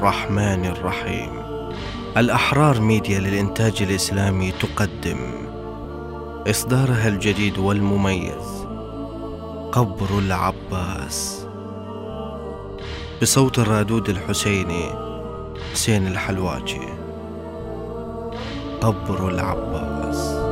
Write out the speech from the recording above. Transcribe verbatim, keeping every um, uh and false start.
الرحمن الرحيم. الأحرار ميديا للإنتاج الإسلامي تقدم إصدارها الجديد والمميز قبر العباس، بصوت الرادود الحسيني حسين الحلواجي. قبر العباس.